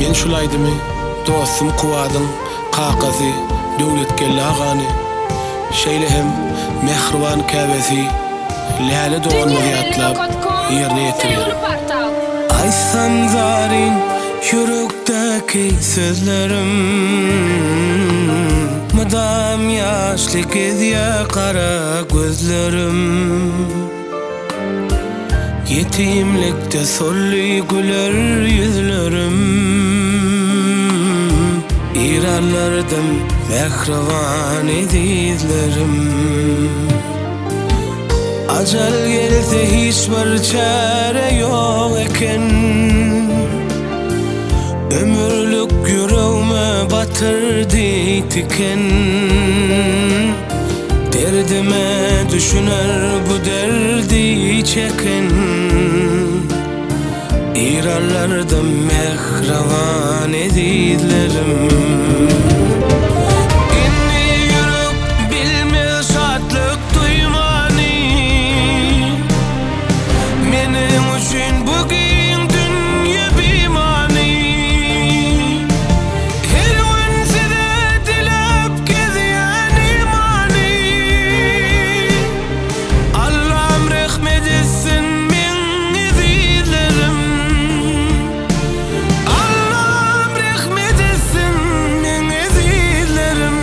Men şulaydymy, dostum Kuwadyň kakazy Döwletgelle agany, şeýle hem mehriban käbesi läle doğanmagy atlap ýerine ýetirýär. Aýsam zarin yürekdäki sözlerim, madam ýaşly gezýä kara gözlerim. Yetimlikde solly güler yüzlerim, İrarlardım mehriban edizlerim. Acal gelse hiç bir çare yok eken, ömürlük yüreğime batırdı tiken. Derdime düşüner bu derdi çeken, İrarlardım mehriban edizlerim. İnni yürek bilmez şadlık duymani, menin üçün bugün dünya bimani. Her gün size dilep gezýän imani, Allah'ım rahmet etsin men edizlerim. Allah'ım rahmet etsin men edizlerim.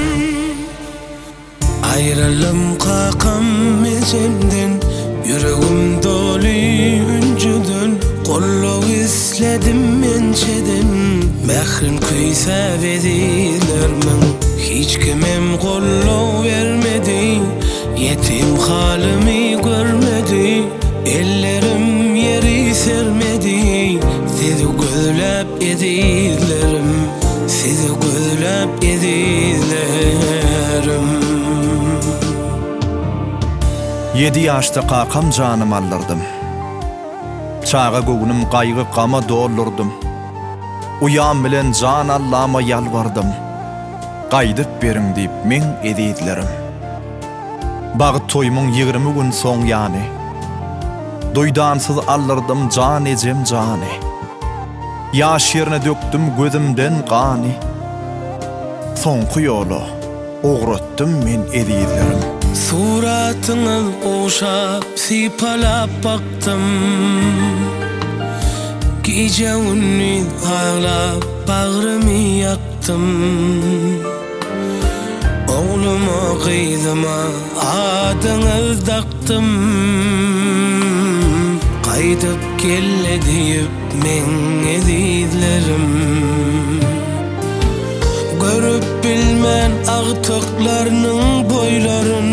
Ayrılım kakam mecenden, yüreğim dolu üncüdün. Kollu isledim mençeden, mehrin kuysa edizlermen. Hiç kimim kollu vermedi, yetim halimi görmedi. Ellerim yeri sermedi, sizi gözlep edizlerim, sizi gözlep edizlerim. 7 ýaşda kakam janym alırdım. Çağa göwnüm gaýgy gama doldurdum. Uyan bilen jan Allah'ıma yalvardım. Gaýdyp beriň diýip men edizlerim. Bagyt toýmyň 20 gün soň ýany. Doýdansyz alırdım jan ejem jany. Ýaş ýerine döktüm gözümden gany. Soňky ýoly ogratdym men edizlerim. Suratyňyz uşap sipalap baktım, gece ünni ağlap bağrımı yaktım. Oğluma kıydıma adyňyz daktım, gaýdyp gelle diýip men edizlerim. Görüp bilmän agtyklarynyň boýlaryn,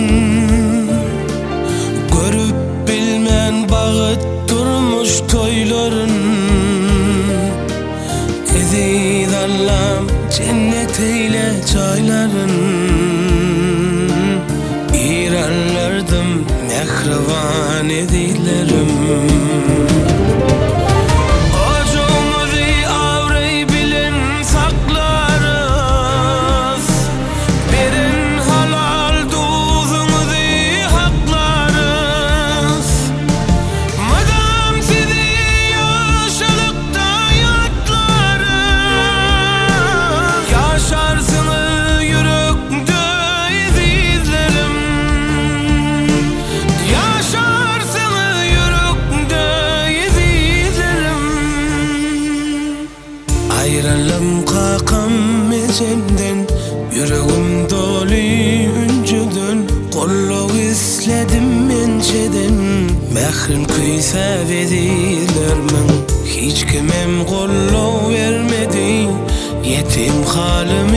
görüp bilmän bagyt durmuş toýlaryn. Eziz Allah'ım cennet eyle çaylaryn, İrarlardım mehriban edizlerim. Ayrılım kakam mecenden, yüreğim dolu üncüdün. Kollu isledim mençeden, mehrin kuysa edizlermen. Hiç kimim kollu vermedi, yetim halim